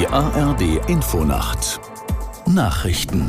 Die ARD Infonacht Nachrichten.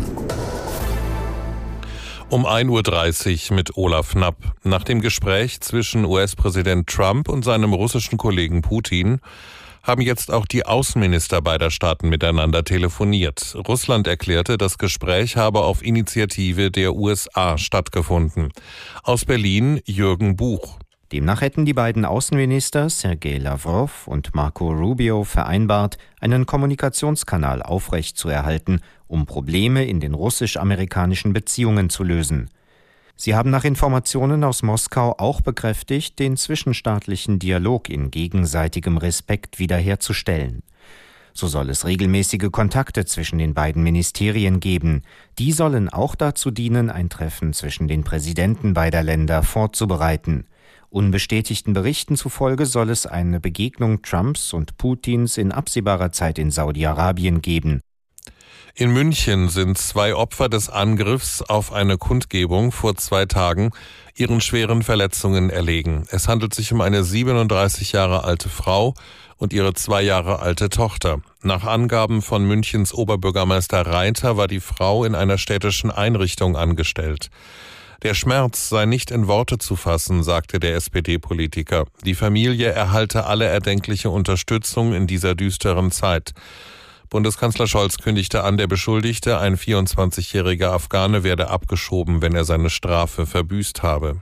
Um 1:30 Uhr mit Olaf Knapp. Nach dem Gespräch zwischen US-Präsident Trump und seinem russischen Kollegen Putin haben jetzt auch die Außenminister beider Staaten miteinander telefoniert. Russland erklärte, das Gespräch habe auf Initiative der USA stattgefunden. Aus Berlin Jürgen Buch. Demnach hätten die beiden Außenminister Sergei Lavrov und Marco Rubio vereinbart, einen Kommunikationskanal aufrechtzuerhalten, um Probleme in den russisch-amerikanischen Beziehungen zu lösen. Sie haben nach Informationen aus Moskau auch bekräftigt, den zwischenstaatlichen Dialog in gegenseitigem Respekt wiederherzustellen. So soll es regelmäßige Kontakte zwischen den beiden Ministerien geben. Die sollen auch dazu dienen, ein Treffen zwischen den Präsidenten beider Länder vorzubereiten. Unbestätigten Berichten zufolge soll es eine Begegnung Trumps und Putins in absehbarer Zeit in Saudi-Arabien geben. In München sind 2 Opfer des Angriffs auf eine Kundgebung vor 2 Tagen ihren schweren Verletzungen erlegen. Es handelt sich um eine 37 Jahre alte Frau und ihre 2 Jahre alte Tochter. Nach Angaben von Münchens Oberbürgermeister Reiter war die Frau in einer städtischen Einrichtung angestellt. Der Schmerz sei nicht in Worte zu fassen, sagte der SPD-Politiker. Die Familie erhalte alle erdenkliche Unterstützung in dieser düsteren Zeit. Bundeskanzler Scholz kündigte an, der Beschuldigte, ein 24-jähriger Afghane, werde abgeschoben, wenn er seine Strafe verbüßt habe.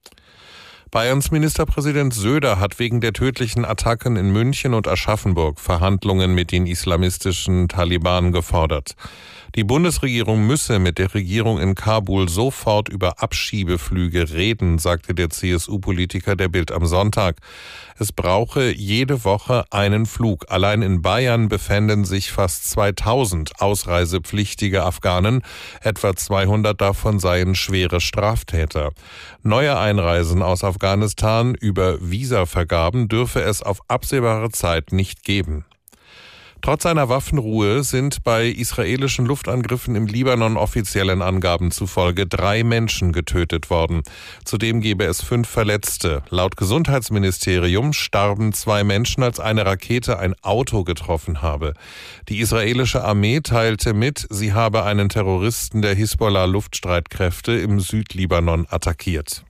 Bayerns Ministerpräsident Söder hat wegen der tödlichen Attacken in München und Aschaffenburg Verhandlungen mit den islamistischen Taliban gefordert. Die Bundesregierung müsse mit der Regierung in Kabul sofort über Abschiebeflüge reden, sagte der CSU-Politiker der Bild am Sonntag. Es brauche jede Woche einen Flug. Allein in Bayern befänden sich fast 2000 ausreisepflichtige Afghanen. Etwa 200 davon seien schwere Straftäter. Neue Einreisen aus Afghanistan über Visavergaben dürfe es auf absehbare Zeit nicht geben. Trotz einer Waffenruhe sind bei israelischen Luftangriffen im Libanon offiziellen Angaben zufolge 3 Menschen getötet worden. Zudem gebe es 5 Verletzte. Laut Gesundheitsministerium starben 2 Menschen, als eine Rakete ein Auto getroffen habe. Die israelische Armee teilte mit, sie habe einen Terroristen der Hisbollah-Luftstreitkräfte im Südlibanon attackiert.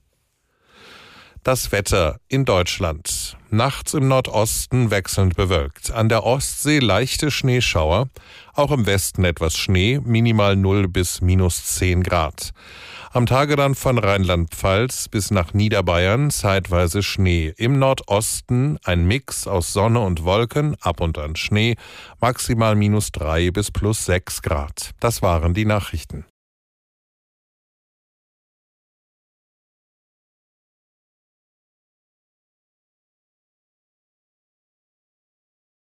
Das Wetter in Deutschland. Nachts im Nordosten wechselnd bewölkt. An der Ostsee leichte Schneeschauer. Auch im Westen etwas Schnee, minimal 0 bis -10 Grad. Am Tage dann von Rheinland-Pfalz bis nach Niederbayern zeitweise Schnee. Im Nordosten ein Mix aus Sonne und Wolken, ab und an Schnee, maximal -3 bis +6 Grad. Das waren die Nachrichten.